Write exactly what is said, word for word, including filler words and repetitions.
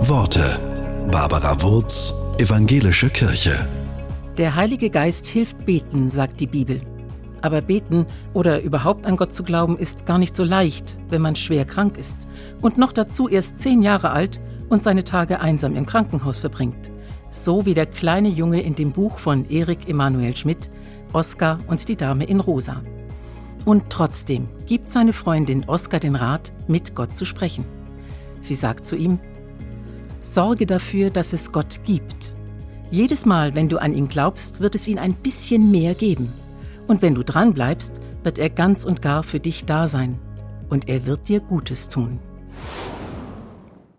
Worte. Barbara Wurz, Evangelische Kirche. Der Heilige Geist hilft beten, sagt die Bibel. Aber beten oder überhaupt an Gott zu glauben, ist gar nicht so leicht, wenn man schwer krank ist und noch dazu erst zehn Jahre alt und seine Tage einsam im Krankenhaus verbringt. So wie der kleine Junge in dem Buch von Erik Emanuel Schmidt, Oskar und die Dame in Rosa. Und trotzdem gibt seine Freundin Oskar den Rat, mit Gott zu sprechen. Sie sagt zu ihm: Sorge dafür, dass es Gott gibt. Jedes Mal, wenn du an ihn glaubst, wird es ihn ein bisschen mehr geben. Und wenn du dran bleibst, wird er ganz und gar für dich da sein. Und er wird dir Gutes tun.